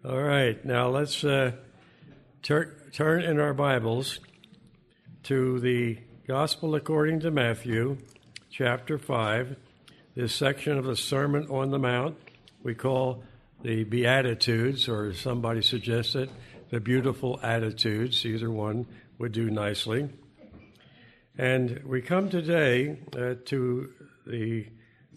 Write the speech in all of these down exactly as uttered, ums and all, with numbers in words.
All right, now let's uh, tur- turn in our Bibles to the Gospel according to Matthew, chapter five, this section of the Sermon on the Mount we call the Beatitudes, or as somebody suggested, the Beautiful Attitudes. Either one would do nicely. And we come today uh, to the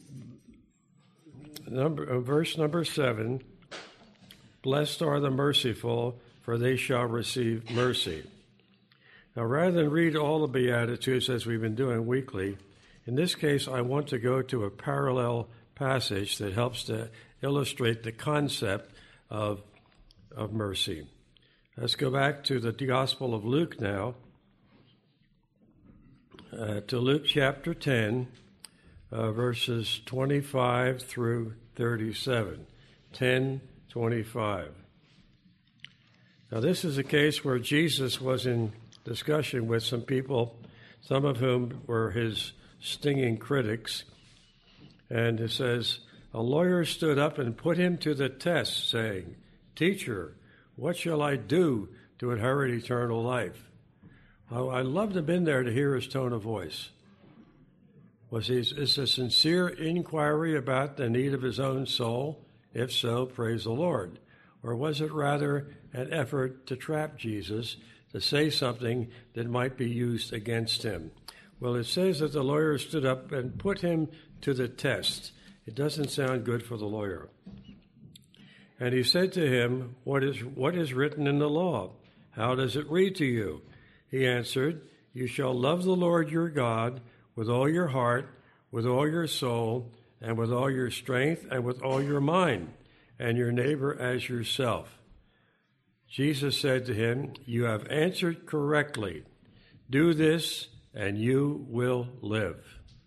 number, uh, verse number seven. Blessed are the merciful, for they shall receive mercy. Now, rather than read all the Beatitudes as we've been doing weekly, in this case, I want to go to a parallel passage that helps to illustrate the concept of, of mercy. Let's go back to the Gospel of Luke now, uh, to Luke chapter ten, uh, verses twenty-five through thirty-seven. ten twenty-five. Now, this is a case where Jesus was in discussion with some people, some of whom were his stinging critics. And it says, a lawyer stood up and put him to the test, saying, Teacher, what shall I do to inherit eternal life? Oh, I loved to have been there to hear his tone of voice. Was he, is this a sincere inquiry about the need of his own soul? If so, praise the Lord. Or was it rather an effort to trap Jesus, to say something that might be used against him? Well, it says that the lawyer stood up and put him to the test. It doesn't sound good for the lawyer. And he said to him, What is what is written in the law? How does it read to you? He answered, You shall love the Lord your God with all your heart, with all your soul, and with all your strength, and with all your mind, and your neighbor as yourself. Jesus said to him, You have answered correctly. Do this, and you will live.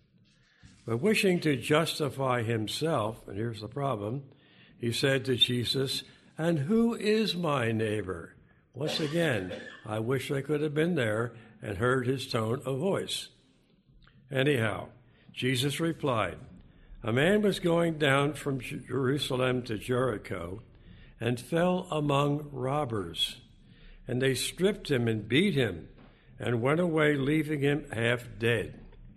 But wishing to justify himself, and here's the problem, he said to Jesus, And who is my neighbor? Once again, I wish I could have been there and heard his tone of voice. Anyhow, Jesus replied, A man was going down from Jerusalem to Jericho and fell among robbers, and they stripped him and beat him and went away, leaving him half dead.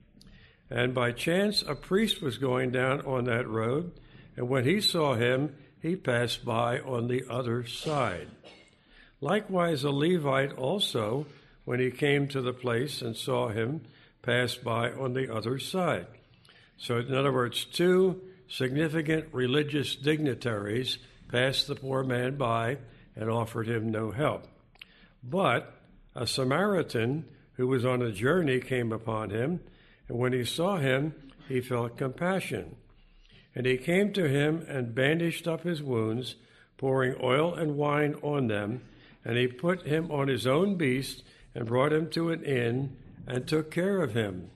And by chance a priest was going down on that road, and when he saw him, he passed by on the other side. Likewise a Levite also, when he came to the place and saw him, passed by on the other side. So, in other words, two significant religious dignitaries passed the poor man by and offered him no help. But a Samaritan who was on a journey came upon him, and when he saw him, he felt compassion. And he came to him and bandaged up his wounds, pouring oil and wine on them, and he put him on his own beast and brought him to an inn and took care of him.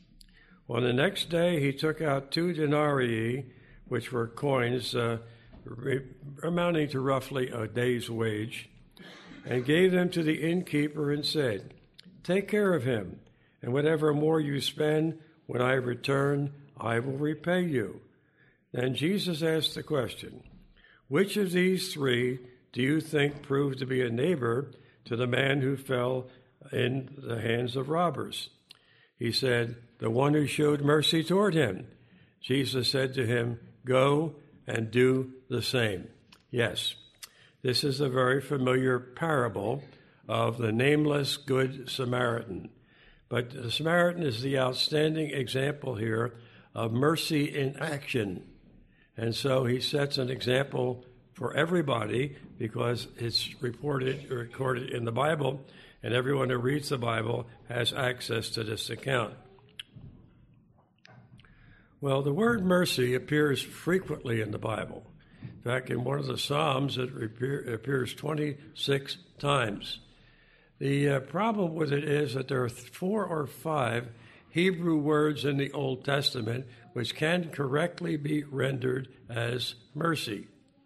On the next day, he took out two denarii, which were coins uh, re- amounting to roughly a day's wage, and gave them to the innkeeper and said, Take care of him, and whatever more you spend, when I return, I will repay you. Then Jesus asked the question, Which of these three do you think proved to be a neighbor to the man who fell in the hands of robbers? He said, The one who showed mercy toward him. Jesus said to him, Go and do the same. Yes, this is a very familiar parable of the nameless Good Samaritan. But the Samaritan is the outstanding example here of mercy in action. And so he sets an example for everybody because it's reported, recorded in the Bible, and everyone who reads the Bible has access to this account. Well, the word mercy appears frequently in the Bible. In fact, in one of the Psalms, it appears twenty-six times. The uh, problem with it is that there are four or five Hebrew words in the Old Testament which can correctly be rendered as mercy.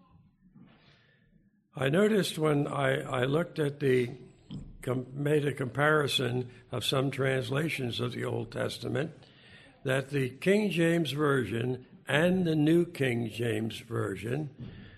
I noticed when I, I looked at the, com, made a comparison of some translations of the Old Testament, that the King James Version and the New King James Version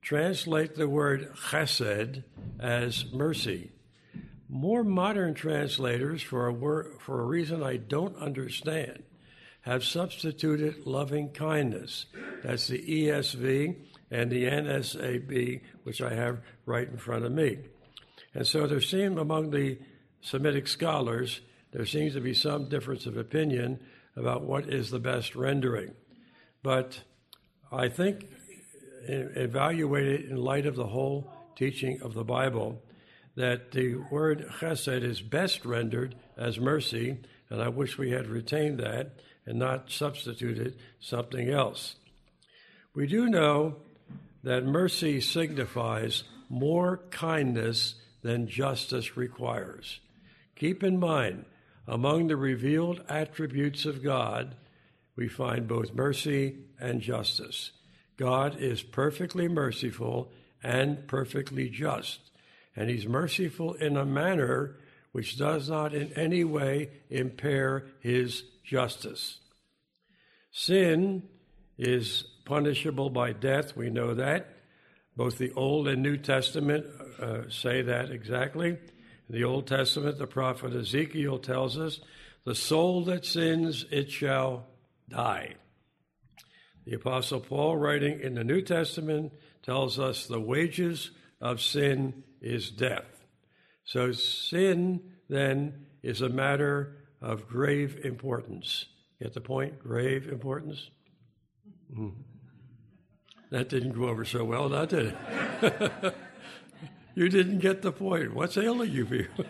translate the word chesed as mercy. More modern translators, for a, word, for a reason I don't understand, have substituted loving kindness. That's the E S V and the N S A B, which I have right in front of me. And so there seems, among the Semitic scholars, there seems to be some difference of opinion about what is the best rendering. But I think, evaluated in light of the whole teaching of the Bible, that the word chesed is best rendered as mercy, and I wish we had retained that and not substituted something else. We do know that mercy signifies more kindness than justice requires. Keep in mind, among the revealed attributes of God, we find both mercy and justice. God is perfectly merciful and perfectly just, and he's merciful in a manner which does not in any way impair his justice. Sin is punishable by death. We know that. Both the Old and New Testament uh, say that exactly. In the Old Testament, the prophet Ezekiel tells us, "The soul that sins, it shall die." The Apostle Paul, writing in the New Testament, tells us the wages of sin is death. So sin, then, is a matter of grave importance. Get the point? Grave importance? Mm. That didn't go over so well, now did it? You didn't get the point. What's ailing you people?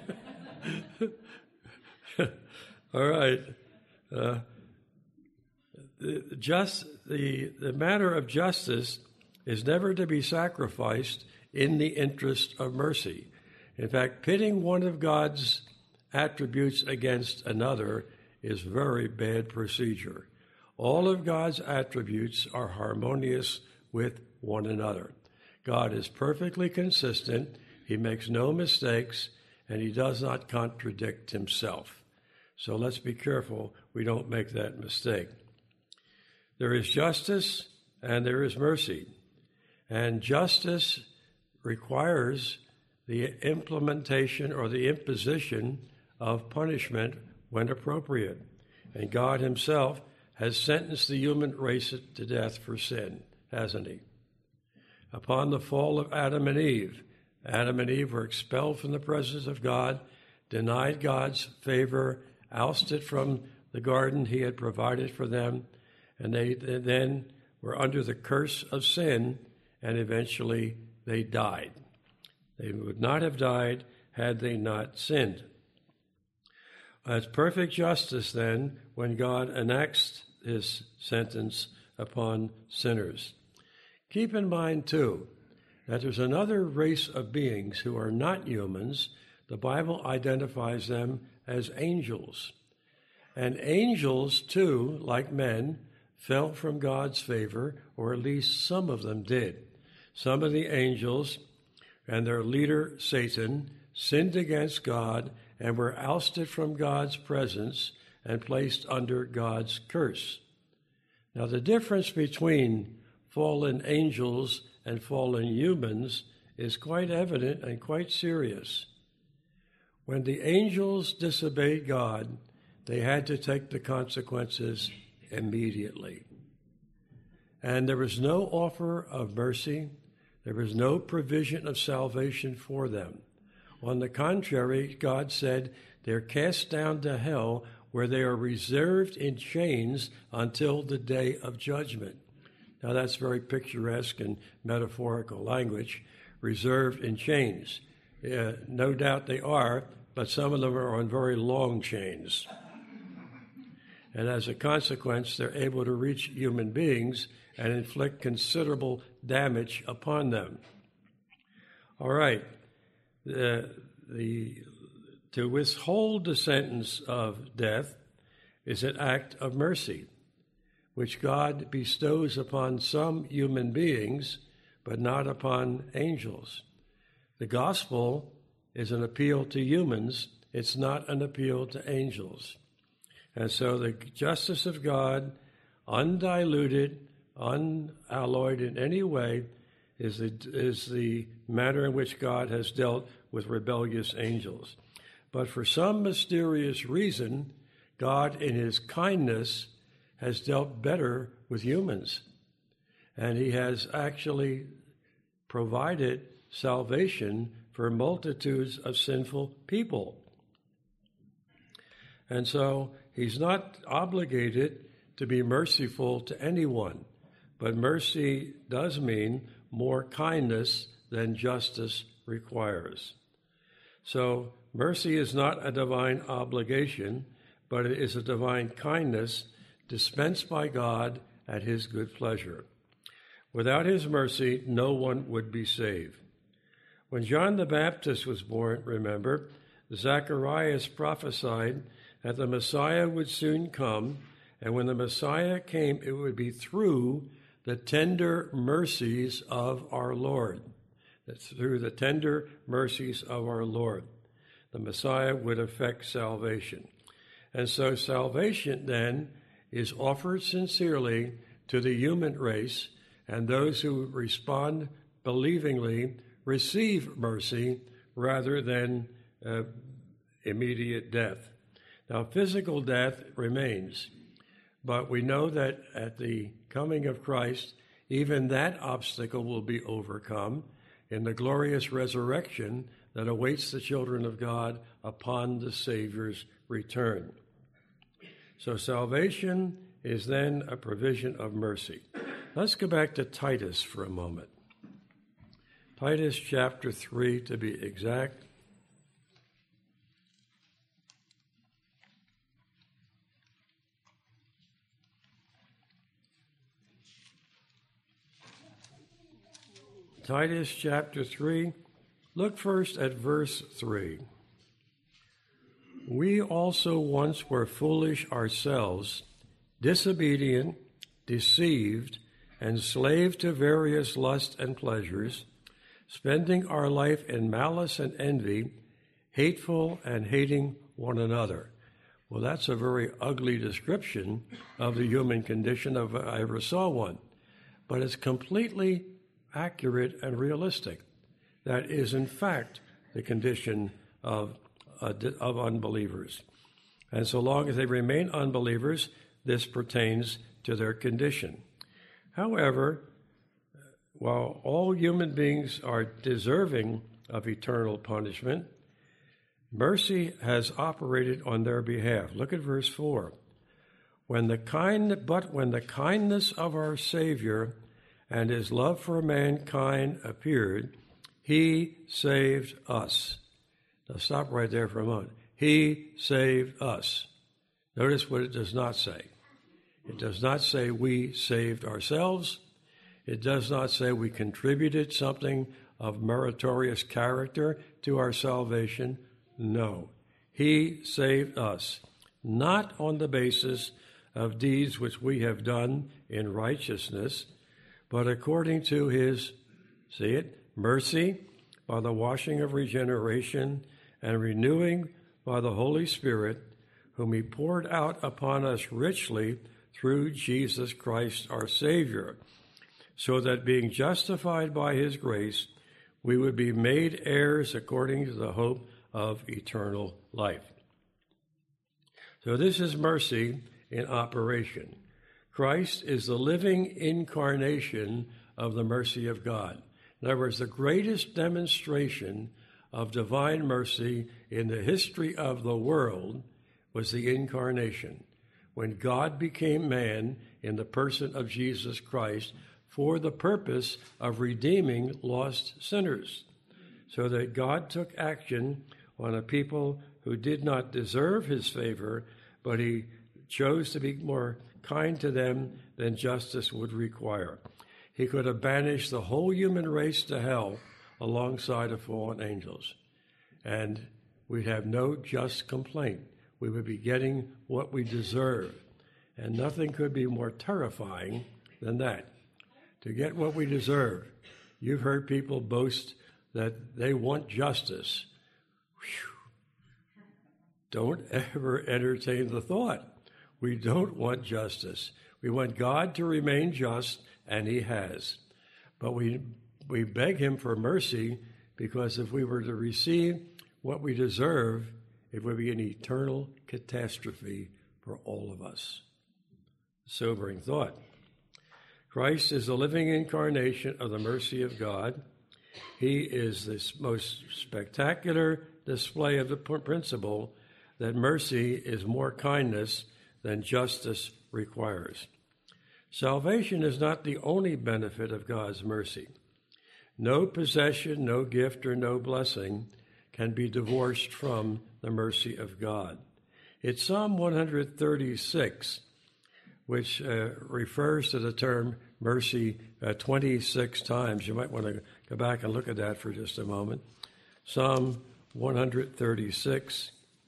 All right. Uh, the, just the the matter of justice is never to be sacrificed in the interest of mercy. In fact, pitting one of God's attributes against another is very bad procedure. All of God's attributes are harmonious with one another. God is perfectly consistent, he makes no mistakes, and he does not contradict himself. So let's be careful we don't make that mistake. There is justice and there is mercy. And justice requires the implementation or the imposition of punishment when appropriate. And God himself has sentenced the human race to death for sin, hasn't he? Upon the fall of Adam and Eve, Adam and Eve were expelled from the presence of God, denied God's favor, ousted from the garden he had provided for them, and they then were under the curse of sin, and eventually they died. They would not have died had they not sinned. It's perfect justice, then, when God enacts his sentence upon sinners. Keep in mind, too, that there's another race of beings who are not humans. The Bible identifies them as angels. And angels, too, like men, fell from God's favor, or at least some of them did. Some of the angels and their leader, Satan, sinned against God and were ousted from God's presence and placed under God's curse. Now, the difference between fallen angels and fallen humans is quite evident and quite serious. When the angels disobeyed God, they had to take the consequences immediately. And there was no offer of mercy. There was no provision of salvation for them. On the contrary, God said they're cast down to hell, where they are reserved in chains until the day of judgment. Now, that's very picturesque and metaphorical language, reserved in chains. Uh, no doubt they are, but some of them are on very long chains. And as a consequence, they're able to reach human beings and inflict considerable damage upon them. All right. The, the, to withhold the sentence of death is an act of mercy, which God bestows upon some human beings, but not upon angels. The gospel is an appeal to humans. It's not an appeal to angels. And so the justice of God, undiluted, unalloyed in any way, is the, is the manner in which God has dealt with rebellious angels. But for some mysterious reason, God, in his kindness, has dealt better with humans. And he has actually provided salvation for multitudes of sinful people. And so he's not obligated to be merciful to anyone, but mercy does mean more kindness than justice requires. So mercy is not a divine obligation, but it is a divine kindness dispensed by God at his good pleasure. Without his mercy, no one would be saved. When John the Baptist was born, remember, Zacharias prophesied that the Messiah would soon come, and when the Messiah came, it would be through the tender mercies of our Lord. That's through the tender mercies of our Lord. The Messiah would effect salvation. And so salvation then is offered sincerely to the human race, and those who respond believingly receive mercy rather than uh, immediate death. Now, physical death remains, but we know that at the coming of Christ, even that obstacle will be overcome in the glorious resurrection that awaits the children of God upon the Savior's return. So salvation is then a provision of mercy. Let's go back to Titus for a moment. Titus chapter three, to be exact. Titus chapter three, look first at verse three. We also once were foolish ourselves, disobedient, deceived, enslaved to various lusts and pleasures, spending our life in malice and envy, hateful and hating one another. Well, that's a very ugly description of the human condition if I ever saw one. But it's completely accurate and realistic. That is, in fact, the condition of, uh, of unbelievers. And so long as they remain unbelievers, this pertains to their condition. However, while all human beings are deserving of eternal punishment, mercy has operated on their behalf. Look at verse four. When the kind, but when the kindness of our Savior and his love for mankind appeared, he saved us. Now stop right there for a moment. He saved us. Notice what it does not say. It does not say we saved ourselves. It does not say we contributed something of meritorious character to our salvation. No. He saved us, not on the basis of deeds which we have done in righteousness, but according to his, see it, mercy, by the washing of regeneration and renewing by the Holy Spirit, whom he poured out upon us richly through Jesus Christ our Savior, so that being justified by his grace, we would be made heirs according to the hope of eternal life. So this is mercy in operation. Christ is the living incarnation of the mercy of God. In other words, the greatest demonstration of divine mercy in the history of the world was the incarnation, when God became man in the person of Jesus Christ for the purpose of redeeming lost sinners, so that God took action on a people who did not deserve his favor, but he chose to be more kind to them than justice would require. He could have banished the whole human race to hell alongside of fallen angels, and we'd have no just complaint. We would be getting what we deserve, and nothing could be more terrifying than that, to get what we deserve. You've heard people boast that they want justice. Whew. Don't ever entertain the thought. We don't want justice. We want God to remain just, and he has. But we we beg him for mercy, because if we were to receive what we deserve, it would be an eternal catastrophe for all of us. Sobering thought. Christ is the living incarnation of the mercy of God. He is the most spectacular display of the principle that mercy is more kindness than justice requires. Salvation is not the only benefit of God's mercy. No possession, no gift, or no blessing can be divorced from the mercy of God. It's Psalm one thirty-six, which uh, refers to the term mercy uh, twenty-six times. You might want to go back and look at that for just a moment. Psalm one thirty-six.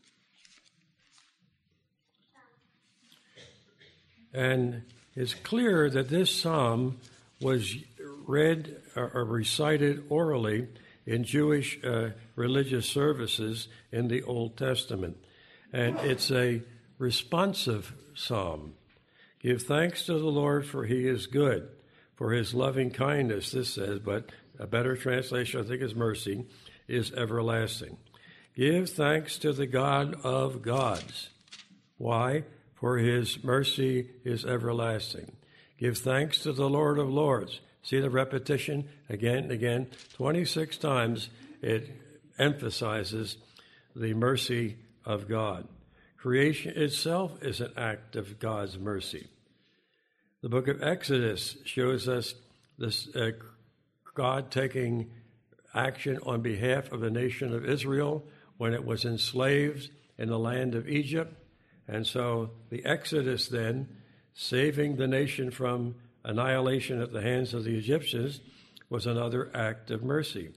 And it's clear that this psalm was read or recited orally in Jewish uh, religious services in the Old Testament. And it's a responsive psalm. Give thanks to the Lord, for he is good, for his loving kindness, this says, but a better translation, I think, is mercy, is everlasting. Give thanks to the God of gods. Why? For his mercy is everlasting. Give thanks to the Lord of lords. See the repetition again and again. twenty-six times it emphasizes the mercy of God. Creation itself is an act of God's mercy. The book of Exodus shows us this uh, God taking action on behalf of the nation of Israel when it was enslaved in the land of Egypt. And so the Exodus then, saving the nation from annihilation at the hands of the Egyptians, was another act of mercy.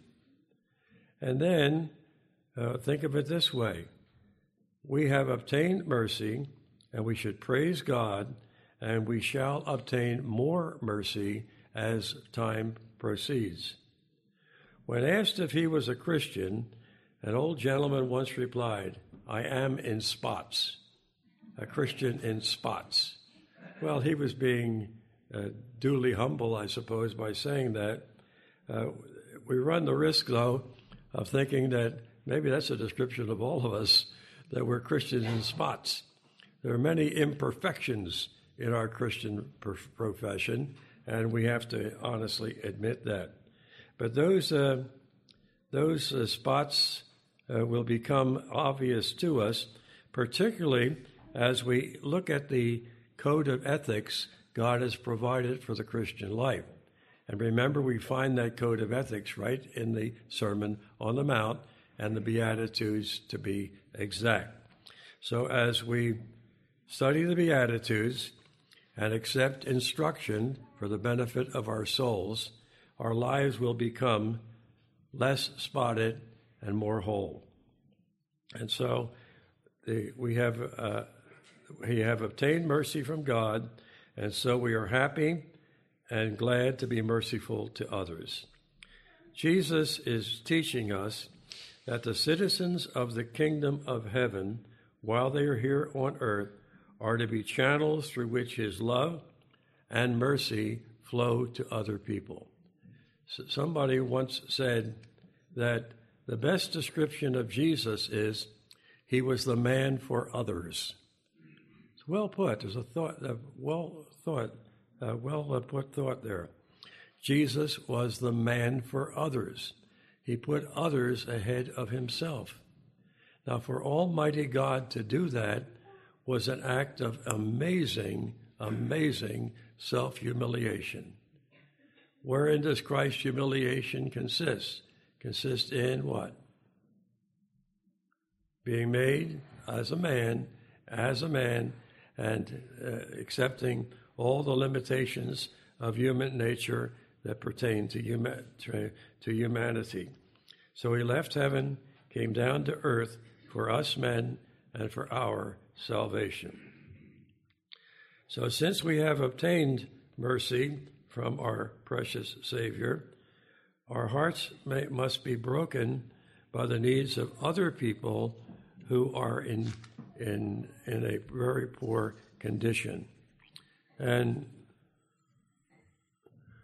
And then, uh, think of it this way. We have obtained mercy, and we should praise God, and we shall obtain more mercy as time proceeds. When asked if he was a Christian, an old gentleman once replied, "I am in spots." A Christian in spots. Well, he was being uh, duly humble, I suppose, by saying that. Uh, we run the risk, though, of thinking that maybe that's a description of all of us, that we're Christians in spots. There are many imperfections in our Christian per- profession, and we have to honestly admit that. But those uh, those uh, spots uh, will become obvious to us, particularly as we look at the code of ethics God has provided for the Christian life. And remember, we find that code of ethics right in the Sermon on the Mount and the Beatitudes, to be exact. So as we study the Beatitudes and accept instruction for the benefit of our souls, our lives will become less spotted and more whole. And so the, we have uh, we have obtained mercy from God, and so we are happy and glad to be merciful to others. Jesus is teaching us that the citizens of the kingdom of heaven, while they are here on earth, are to be channels through which his love and mercy flow to other people. So somebody once said that the best description of Jesus is he was the man for others. It's well put. There's a thought, a well thought, a well put thought there. Jesus was the man for others. He put others ahead of himself. Now, for Almighty God to do that was an act of amazing, amazing self-humiliation. Wherein does Christ's humiliation consist? Consist in what? Being made as a man, as a man, and uh, accepting all the limitations of human nature that pertain to, huma- to humanity. So he left heaven, came down to earth for us men and for our salvation. So since we have obtained mercy from our precious Savior, our hearts may, must be broken by the needs of other people who are in in in a very poor condition. And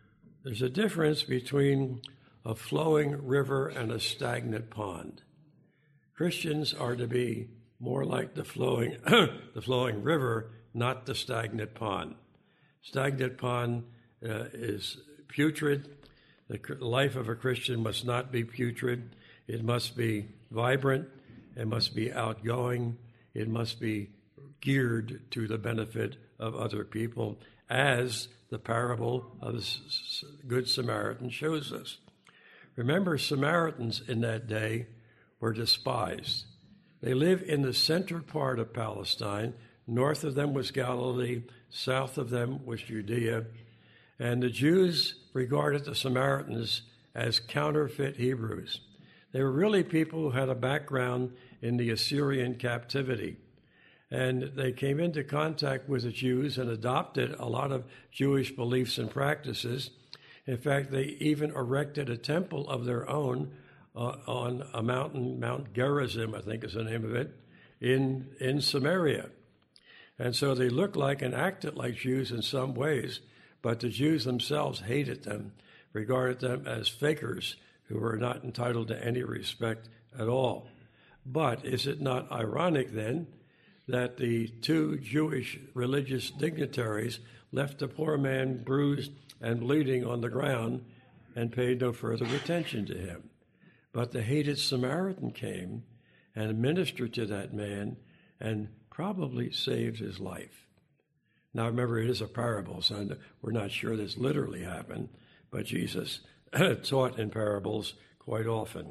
There's a difference between a flowing river and a stagnant pond. Christians are to be more like the flowing, the flowing river, not the stagnant pond. Stagnant pond uh, is putrid. The life of a Christian must not be putrid. It must be vibrant. It must be outgoing. It must be geared to the benefit of other people, as the parable of the Good Samaritan shows us. Remember, Samaritans in that day were despised. They lived in the center part of Palestine. North of them was Galilee. South of them was Judea. And the Jews regarded the Samaritans as counterfeit Hebrews. They were really people who had a background in the Assyrian captivity. And they came into contact with the Jews and adopted a lot of Jewish beliefs and practices. In fact, they even erected a temple of their own uh, on a mountain, Mount Gerizim, I think is the name of it, in, in Samaria. And so they looked like and acted like Jews in some ways, but the Jews themselves hated them, regarded them as fakers who were not entitled to any respect at all. But is it not ironic then that the two Jewish religious dignitaries left the poor man bruised and bleeding on the ground and paid no further attention to him? But the hated Samaritan came and ministered to that man and probably saved his life. Now remember, it is a parable, so we're not sure this literally happened, but Jesus taught in parables quite often.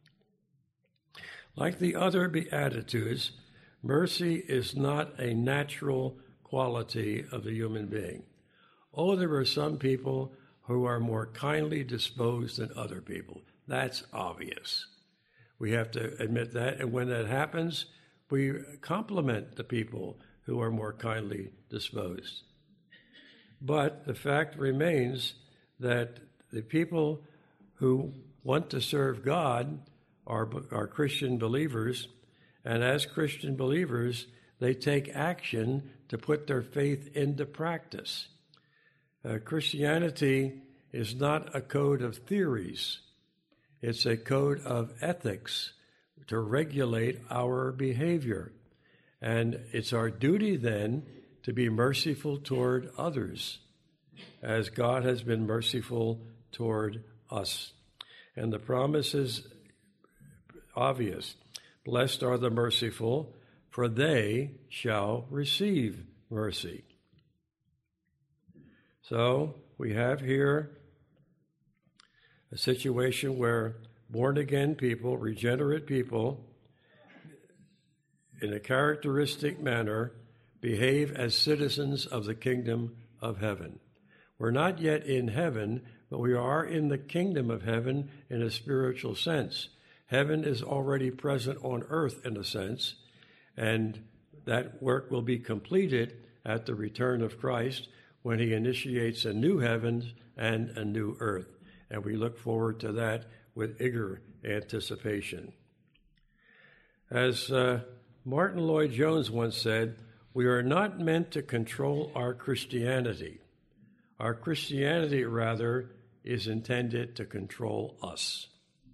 Like the other Beatitudes, mercy is not a natural quality of the human being. Oh, there are some people who are more kindly disposed than other people. That's obvious. We have to admit that, and when that happens, we compliment the people who are more kindly disposed. But the fact remains that the people who want to serve God are, are Christian believers, and as Christian believers, they take action to put their faith into practice. Uh, Christianity is not a code of theories. It's a code of ethics to regulate our behavior. And it's our duty then to be merciful toward others, as God has been merciful toward us. And the promise is obvious. Blessed are the merciful, for they shall receive mercy. So we have here a situation where born-again people, regenerate people, in a characteristic manner, behave as citizens of the kingdom of heaven. We're not yet in heaven, but we are in the kingdom of heaven in a spiritual sense. Heaven is already present on earth in a sense, and that work will be completed at the return of Christ when he initiates a new heaven and a new earth. And we look forward to that with eager anticipation. As uh, Martin Lloyd-Jones once said, we are not meant to control our Christianity. Our Christianity, rather, is intended to control us.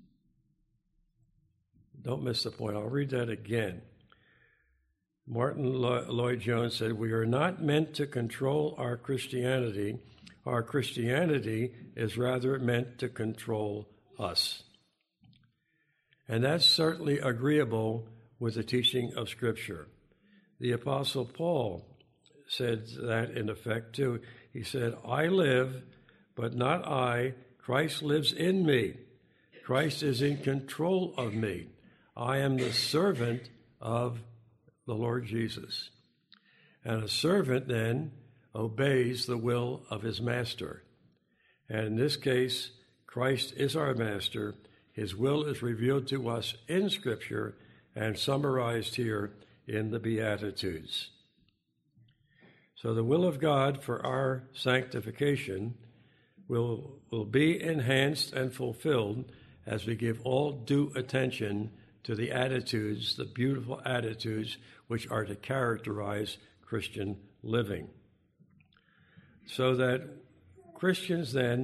Don't miss the point. I'll read that again. Martin Lloyd-Jones said, we are not meant to control our Christianity. Our Christianity is rather meant to control us. And that's certainly agreeable with the teaching of Scripture. The Apostle Paul said that in effect too. He said, I live, but not I. Christ lives in me. Christ is in control of me. I am the servant of the Lord Jesus. And a servant then obeys the will of his master. And in this case, Christ is our master. His will is revealed to us in Scripture and summarized here in the Beatitudes. So the will of God for our sanctification will, will be enhanced and fulfilled as we give all due attention to the attitudes, the beautiful attitudes which are to characterize Christian living. So that Christians then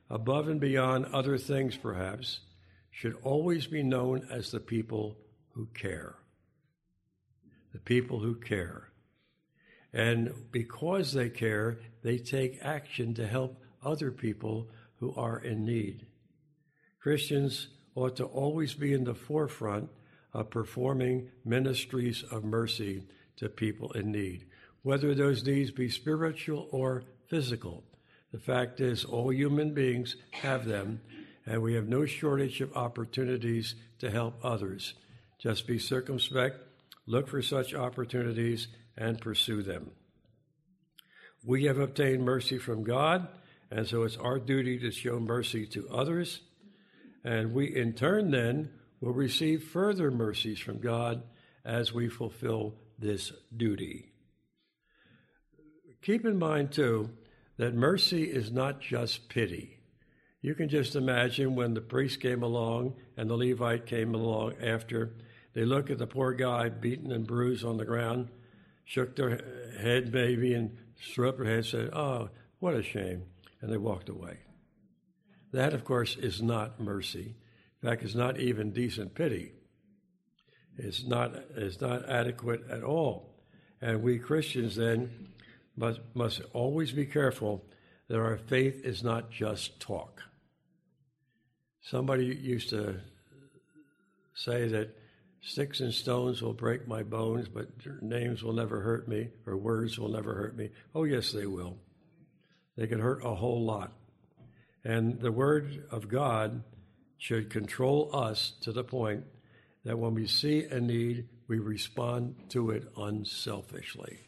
above and beyond other things perhaps, should always be known as the people who care. The people who care. And because they care, they take action to help other people who are in need. Christians ought to always be in the forefront of performing ministries of mercy to people in need, whether those needs be spiritual or physical. The fact is, all human beings have them, and we have no shortage of opportunities to help others. Just be circumspect, look for such opportunities, and pursue them. We have obtained mercy from God, and so it's our duty to show mercy to others, and we in turn then will receive further mercies from God as we fulfill this duty. Keep in mind, too, that mercy is not just pity. You can just imagine when the priest came along and the Levite came along after, they look at the poor guy beaten and bruised on the ground, shook their head maybe and threw up their head and said, "Oh, what a shame," and they walked away. That, of course, is not mercy. In fact, it's not even decent pity. It's not, it's not adequate at all. And we Christians then must, must always be careful that our faith is not just talk. Somebody used to say that sticks and stones will break my bones, but names will never hurt me, or words will never hurt me. Oh, yes, they will. They can hurt a whole lot. And the Word of God should control us to the point that when we see a need, we respond to it unselfishly.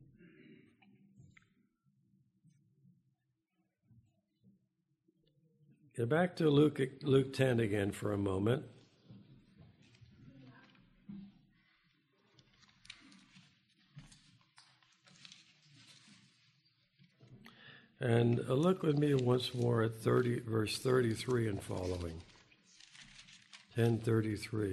Get back to Luke, Luke ten again for a moment. And look with me once more at thirty, verse thirty-three and following. ten thirty-three.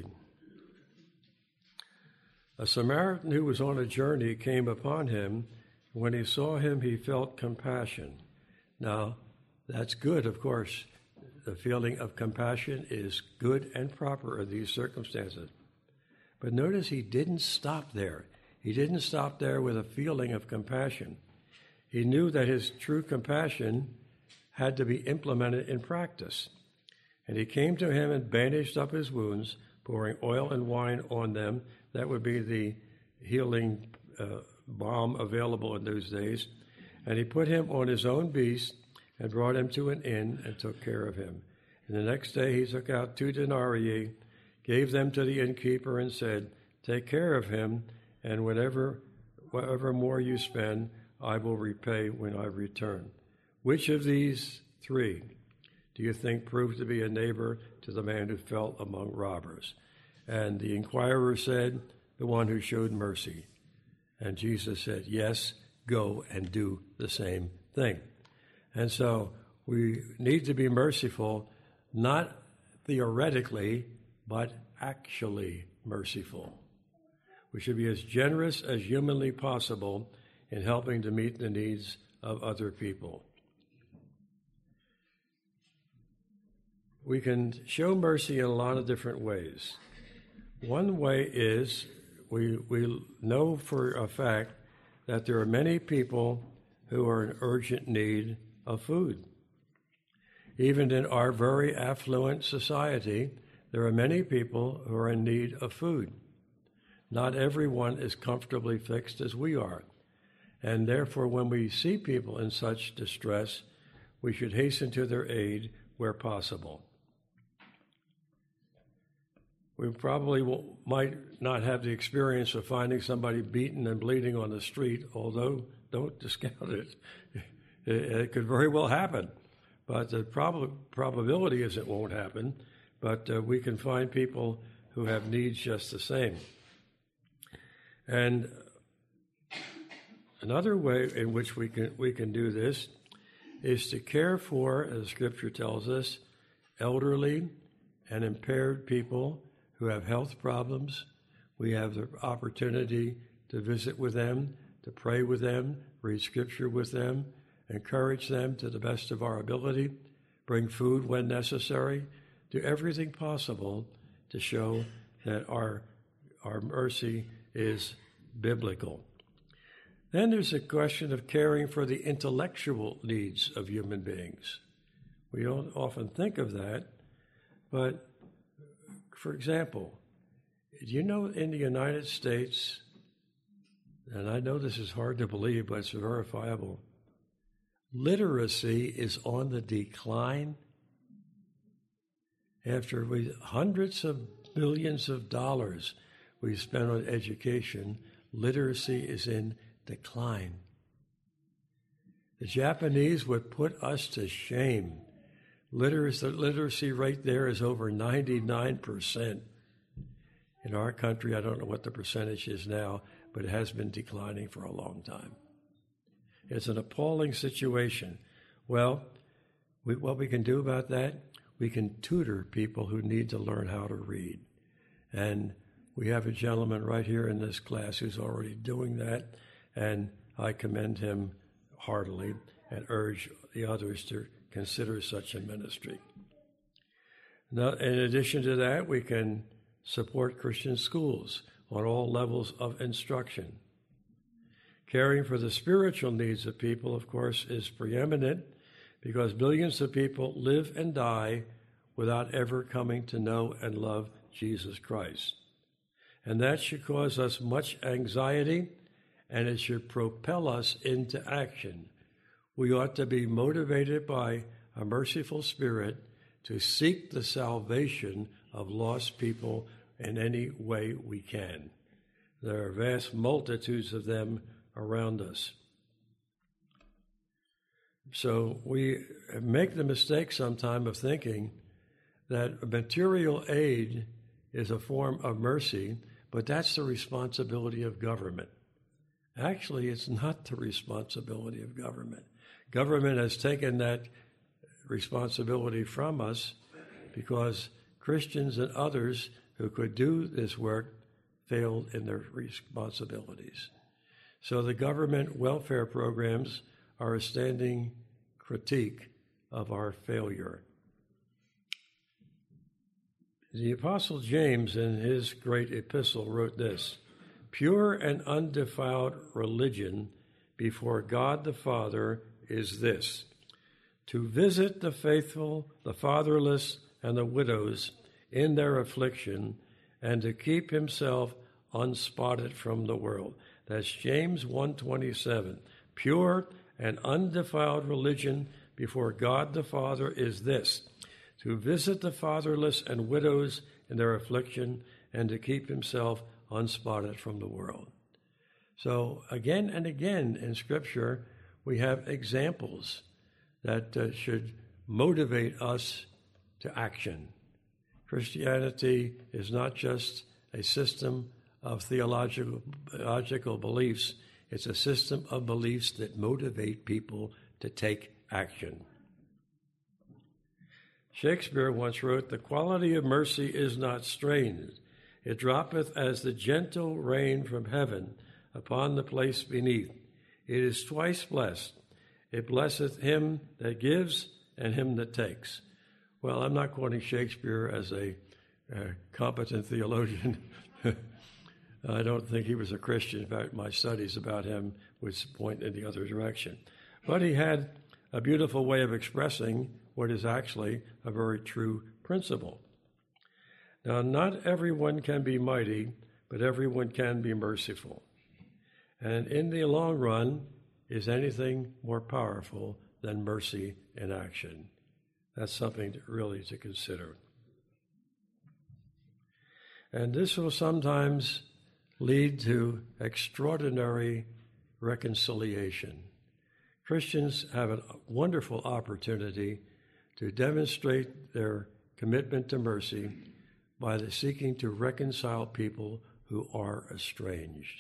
A Samaritan who was on a journey came upon him. When he saw him, he felt compassion. Now, that's good, of course. The feeling of compassion is good and proper in these circumstances. But notice he didn't stop there. He didn't stop there with a feeling of compassion. He knew that his true compassion had to be implemented in practice. And he came to him and bandaged up his wounds, pouring oil and wine on them. That would be the healing uh, balm available in those days. And he put him on his own beast and brought him to an inn and took care of him. And the next day he took out two denarii, gave them to the innkeeper, and said, "Take care of him, and whatever, whatever more you spend, I will repay when I return." Which of these three do you think proved to be a neighbor to the man who fell among robbers? And the inquirer said, "The one who showed mercy." And Jesus said, "Yes, go and do the same thing." And so we need to be merciful, not theoretically, but actually merciful. We should be as generous as humanly possible in helping to meet the needs of other people. We can show mercy in a lot of different ways. One way is we we know for a fact that there are many people who are in urgent need of food. Even in our very affluent society, there are many people who are in need of food. Not everyone is comfortably fixed as we are. And therefore, when we see people in such distress, we should hasten to their aid where possible. We probably will, might not have the experience of finding somebody beaten and bleeding on the street, although don't discount it. It, it could very well happen. But the prob- probability is it won't happen. But uh, we can find people who have needs just the same. And another way in which we can we can do this is to care for, as Scripture tells us, elderly and impaired people who have health problems. We have the opportunity to visit with them, to pray with them, read Scripture with them, encourage them to the best of our ability, bring food when necessary, do everything possible to show that our, our mercy is biblical. Then there's a question of caring for the intellectual needs of human beings. We don't often think of that, but for example, do you know in the United States, and I know this is hard to believe, but it's verifiable, literacy is on the decline? After we, hundreds of billions of dollars we spent on education, literacy is in decline. The Japanese would put us to shame. Literacy, literacy rate there is over ninety-nine percent. In our country, I don't know what the percentage is now, but it has been declining for a long time. It's an appalling situation. Well, we, what we can do about that, we can tutor people who need to learn how to read. And we have a gentleman right here in this class who's already doing that, and I commend him heartily and urge the others to consider such a ministry. Now, in addition to that, we can support Christian schools on all levels of instruction. Caring for the spiritual needs of people, of course, is preeminent because billions of people live and die without ever coming to know and love Jesus Christ. And that should cause us much anxiety, and it should propel us into action. We ought to be motivated by a merciful spirit to seek the salvation of lost people in any way we can. There are vast multitudes of them around us. So we make the mistake sometime of thinking that material aid is a form of mercy, but that's the responsibility of government. Actually, it's not the responsibility of government. Government has taken that responsibility from us because Christians and others who could do this work failed in their responsibilities. So the government welfare programs are a standing critique of our failure. The Apostle James, in his great epistle, wrote this: "Pure and undefiled religion before God the Father is this, to visit the faithful, the fatherless, and the widows in their affliction, and to keep himself unspotted from the world." That's James one twenty-seven. Pure and undefiled religion before God the Father is this, to visit the fatherless and widows in their affliction, and to keep himself unspotted from the world. So again and again in Scripture, we have examples that uh, should motivate us to action. Christianity is not just a system of theological, theological beliefs. It's a system of beliefs that motivate people to take action. Shakespeare once wrote, "The quality of mercy is not strained. It droppeth as the gentle rain from heaven upon the place beneath. It is twice blessed. It blesseth him that gives and him that takes." Well, I'm not quoting Shakespeare as a, a competent theologian. I don't think he was a Christian. In fact, my studies about him would point in the other direction. But he had a beautiful way of expressing what is actually a very true principle. Now, not everyone can be mighty, but everyone can be merciful. And in the long run, is anything more powerful than mercy in action? That's something to, really to consider. And this will sometimes lead to extraordinary reconciliation. Christians have a wonderful opportunity to demonstrate their commitment to mercy by the seeking to reconcile people who are estranged.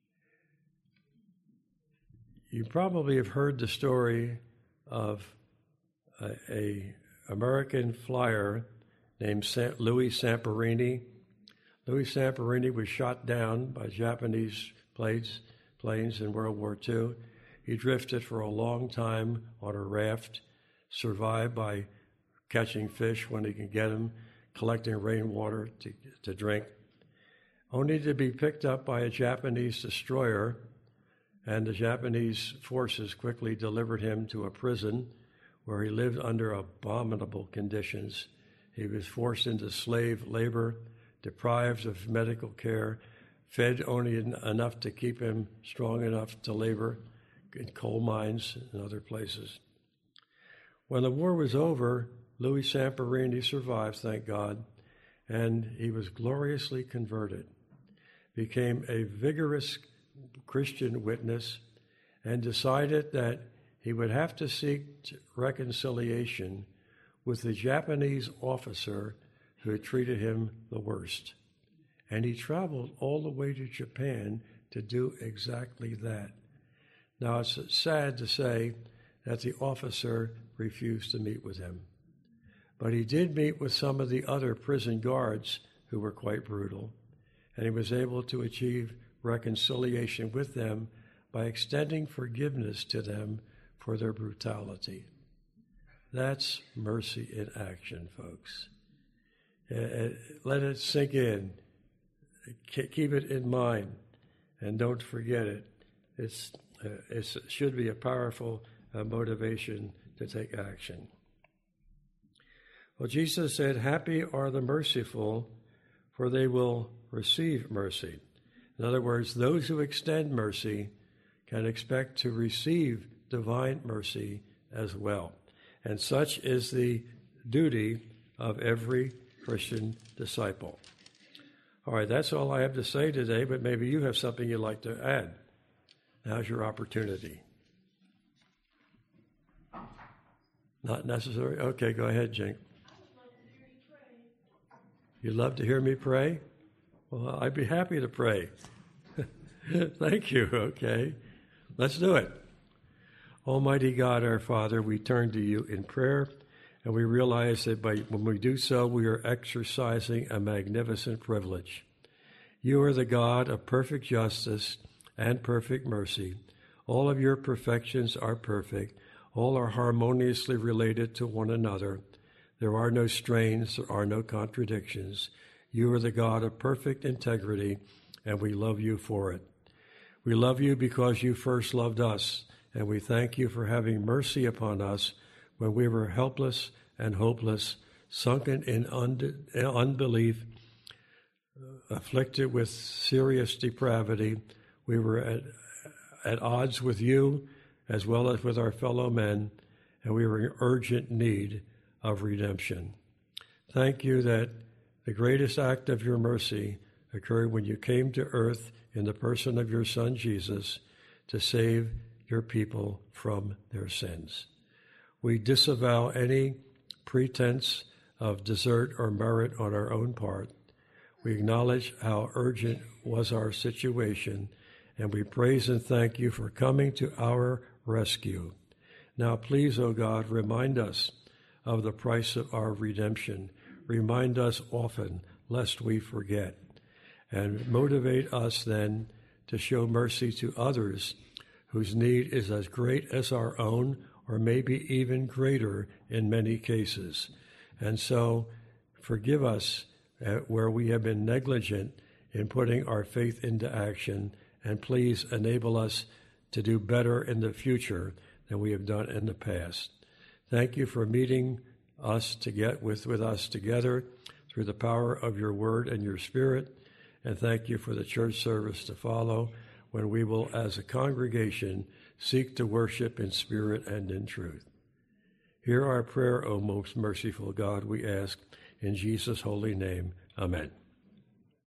You probably have heard the story of a, a American flyer named San, Louis Zamperini. Louis Zamperini was shot down by Japanese planes, planes in World War Two. He drifted for a long time on a raft, survived by catching fish when he can get them, collecting rainwater to, to drink, only to be picked up by a Japanese destroyer, and the Japanese forces quickly delivered him to a prison where he lived under abominable conditions. He was forced into slave labor, deprived of medical care, fed only enough to keep him strong enough to labor in coal mines and other places. When the war was over, Louis Samporini survived, thank God, and he was gloriously converted, became a vigorous Christian witness, and decided that he would have to seek reconciliation with the Japanese officer who had treated him the worst. And he traveled all the way to Japan to do exactly that. Now, it's sad to say that the officer refused to meet with him. But he did meet with some of the other prison guards who were quite brutal, and he was able to achieve reconciliation with them by extending forgiveness to them for their brutality. That's mercy in action, folks. Uh, let it sink in. Keep it in mind, and don't forget it. It's, uh, it's, it should be a powerful uh, motivation to take action. Well, Jesus said, "Happy are the merciful, for they will receive mercy." In other words, those who extend mercy can expect to receive divine mercy as well. And such is the duty of every Christian disciple. All right, that's all I have to say today, but maybe you have something you'd like to add. Now's your opportunity. Not necessary? Okay, go ahead, Jink. You'd love to hear me pray? Well, I'd be happy to pray. Thank you. Okay. Let's do it. Almighty God, our Father, we turn to you in prayer, and we realize that by, when we do so, we are exercising a magnificent privilege. You are the God of perfect justice and perfect mercy. All of your perfections are perfect. All are harmoniously related to one another. There are no strains. There are no contradictions. You are the God of perfect integrity, and we love you for it. We love you because you first loved us, and we thank you for having mercy upon us when we were helpless and hopeless, sunken in un- unbelief, afflicted with serious depravity. We were at, at odds with you as well as with our fellow men, and we were in urgent need of redemption. Thank you that the greatest act of your mercy occurred when you came to earth in the person of your Son, Jesus, to save your people from their sins. We disavow any pretense of desert or merit on our own part. We acknowledge how urgent was our situation, and we praise and thank you for coming to our rescue. Now, please, O God, remind us of the price of our redemption. Remind us often, lest we forget. And motivate us then to show mercy to others whose need is as great as our own, or maybe even greater in many cases. And so forgive us where we have been negligent in putting our faith into action, and please enable us to do better in the future than we have done in the past. Thank you for meeting us to get with, with us together through the power of your word and your spirit. And thank you for the church service to follow, when we will, as a congregation, seek to worship in spirit and in truth. Hear our prayer, O most merciful God, we ask in Jesus' holy name. Amen.